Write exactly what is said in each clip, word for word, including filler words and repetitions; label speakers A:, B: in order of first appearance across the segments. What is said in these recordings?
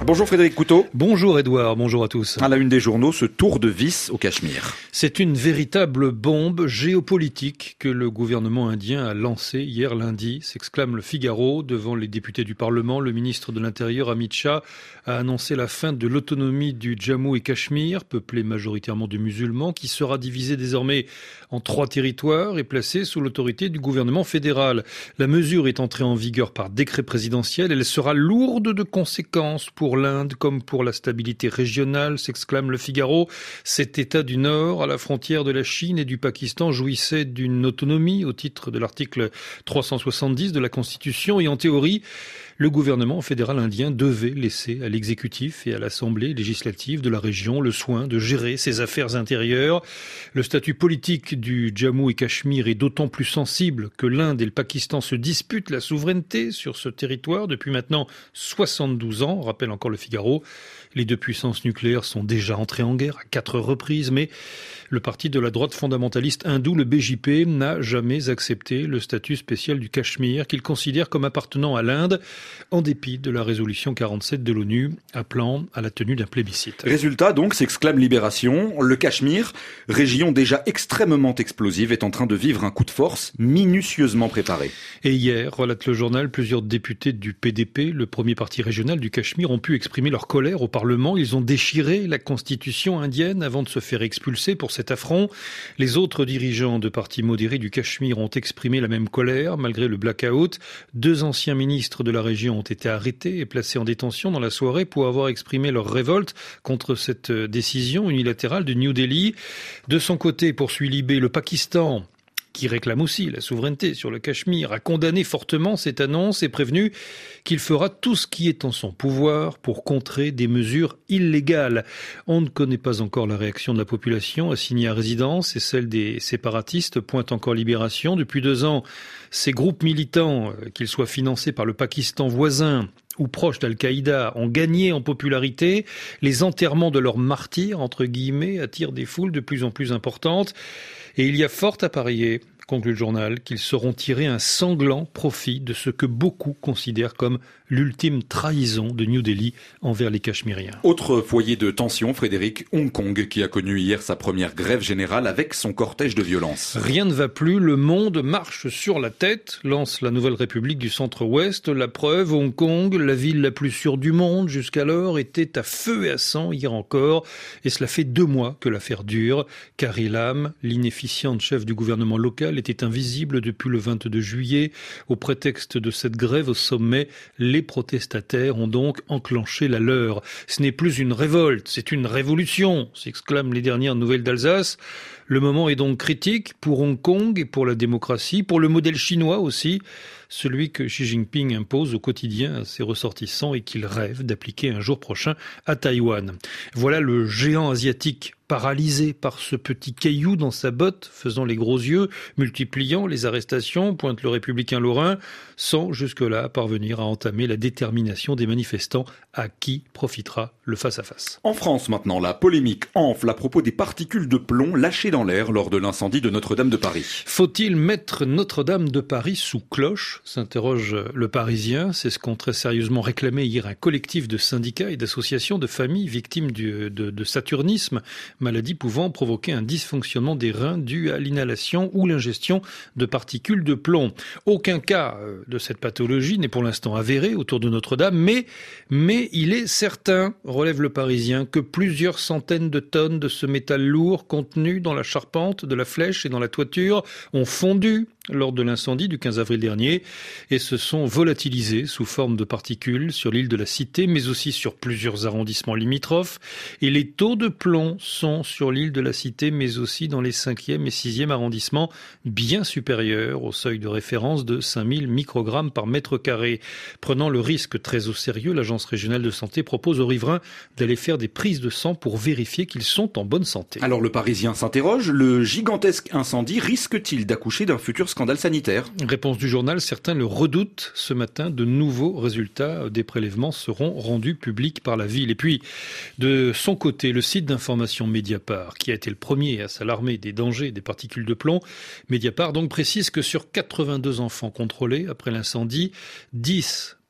A: Bonjour Frédéric Couteau.
B: Bonjour Edouard, bonjour à tous.
A: À la une des journaux, ce tour de vis au Cachemire.
B: C'est une véritable bombe géopolitique que le gouvernement indien a lancée hier lundi, s'exclame le Figaro. Devant les députés du Parlement, le ministre de l'Intérieur Amit Shah a annoncé la fin de l'autonomie du Jammu et Cachemire, peuplé majoritairement de musulmans, qui sera divisé désormais en trois territoires et placé sous l'autorité du gouvernement fédéral. La mesure est entrée en vigueur par décret présidentiel. Elle sera lourde de conséquences pour l'Inde comme pour la stabilité régionale, s'exclame le Figaro. Cet État du Nord, à la frontière de la Chine et du Pakistan, jouissait d'une autonomie au titre de l'article trois cent soixante-dix de la Constitution et en théorie, le gouvernement fédéral indien devait laisser à l'exécutif et à l'Assemblée législative de la région le soin de gérer ses affaires intérieures. Le statut politique du Jammu et Cachemire est d'autant plus sensible que l'Inde et le Pakistan se disputent la souveraineté sur ce territoire depuis maintenant soixante-douze ans, rappelle encore le Figaro. Les deux puissances nucléaires sont déjà entrées en guerre à quatre reprises, mais le parti de la droite fondamentaliste hindoue, le B J P, n'a jamais accepté le statut spécial du Cachemire qu'il considère comme appartenant à l'Inde, en dépit de la résolution quarante-sept de l'ONU appelant à la tenue d'un plébiscite.
A: Résultat donc, s'exclame Libération, le Cachemire, région déjà extrêmement explosive, est en train de vivre un coup de force minutieusement préparé.
B: Et hier, relate le journal, plusieurs députés du P D P, le premier parti régional du Cachemire, ont pu exprimer leur colère au Parlement. Ils ont déchiré la constitution indienne avant de se faire expulser pour cet affront. Les autres dirigeants de partis modérés du Cachemire ont exprimé la même colère malgré le blackout. Deux anciens ministres de la région ont été arrêtés et placés en détention dans la soirée pour avoir exprimé leur révolte contre cette décision unilatérale de New Delhi. De son côté, poursuit Libé, le Pakistan, qui réclame aussi la souveraineté sur le Cachemire, a condamné fortement cette annonce et prévenu qu'il fera tout ce qui est en son pouvoir pour contrer des mesures illégales. On ne connaît pas encore la réaction de la population assignée à résidence et celle des séparatistes, pointe encore Libération. Depuis deux ans, ces groupes militants, qu'ils soient financés par le Pakistan voisin ou proches d'Al-Qaïda, ont gagné en popularité. Les enterrements de leurs martyrs, entre guillemets, attirent des foules de plus en plus importantes. Et il y a fort à parier, conclut le journal, qu'ils sauront tirer un sanglant profit de ce que beaucoup considèrent comme l'ultime trahison de New Delhi envers les Cachemiriens.
A: Autre foyer de tension, Frédéric, Hong Kong, qui a connu hier sa première grève générale avec son cortège de violence.
B: Rien ne va plus, le monde marche sur la tête, lance la Nouvelle République du Centre-Ouest. La preuve, Hong Kong, la ville la plus sûre du monde jusqu'alors, était à feu et à sang hier encore. Et cela fait deux mois que l'affaire dure. Carrie Lam, l'inefficiente chef du gouvernement local, était invisible depuis le vingt-deux juillet. Au prétexte de cette grève au sommet, les protestataires ont donc enclenché la leur. Ce n'est plus une révolte, c'est une révolution, s'exclament les dernières nouvelles d'Alsace. Le moment est donc critique pour Hong Kong et pour la démocratie, pour le modèle chinois aussi, celui que Xi Jinping impose au quotidien à ses ressortissants et qu'il rêve d'appliquer un jour prochain à Taïwan. Voilà le géant asiatique paralysé par ce petit caillou dans sa botte, faisant les gros yeux, multipliant les arrestations, pointe le républicain lorrain, sans jusque-là parvenir à entamer la détermination des manifestants à qui profitera le face-à-face.
A: En France maintenant, la polémique enfle à propos des particules de plomb lâchées dans l'air lors de l'incendie de Notre-Dame de Paris.
B: Faut-il mettre Notre-Dame de Paris sous cloche ? S'interroge le Parisien. C'est ce qu'ont très sérieusement réclamé hier un collectif de syndicats et d'associations de familles victimes du, de, de saturnisme, maladie pouvant provoquer un dysfonctionnement des reins dû à l'inhalation ou l'ingestion de particules de plomb. Aucun cas de cette pathologie n'est pour l'instant avéré autour de Notre-Dame, mais, mais il est certain, relève le Parisien, que plusieurs centaines de tonnes de ce métal lourd contenu dans la charpente de la flèche et dans la toiture ont fondu lors de l'incendie du quinze avril dernier et se sont volatilisés sous forme de particules sur l'île de la Cité, mais aussi sur plusieurs arrondissements limitrophes. Et les taux de plomb sont sur l'île de la Cité, mais aussi dans les cinquième et sixième arrondissements, bien supérieurs au seuil de référence de cinq mille microgrammes par mètre carré. Prenant le risque très au sérieux, l'Agence régionale de santé propose aux riverains d'aller faire des prises de sang pour vérifier qu'ils sont en bonne santé.
A: Alors le Parisien s'interroge, le gigantesque incendie risque-t-il d'accoucher d'un futur scandale sanitaire ?
B: Réponse du journal, certains le redoutent. Ce matin, de nouveaux résultats des prélèvements seront rendus publics par la ville. Et puis, de son côté, le site d'information Mediapart, qui a été le premier à s'alarmer des dangers des particules de plomb, Mediapart donc précise que sur quatre-vingt-deux enfants contrôlés après l'incendie, dix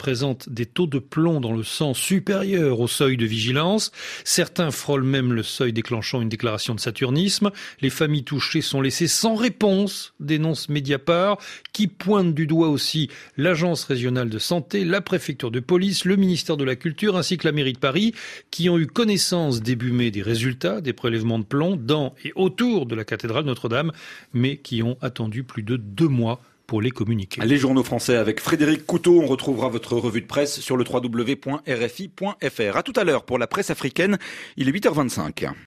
B: présentent des taux de plomb dans le sang supérieurs au seuil de vigilance. Certains frôlent même le seuil déclenchant une déclaration de saturnisme. Les familles touchées sont laissées sans réponse, dénonce Mediapart, qui pointe du doigt aussi l'Agence régionale de santé, la préfecture de police, le ministère de la Culture ainsi que la mairie de Paris, qui ont eu connaissance début mai des résultats des prélèvements de plomb dans et autour de la cathédrale Notre-Dame, mais qui ont attendu plus de deux mois pour les communiquer.
A: Les journaux français avec Frédéric Couteau. On retrouvera votre revue de presse sur le w w w point r f i point f r. À tout à l'heure pour la presse africaine. Il est huit heures vingt-cinq.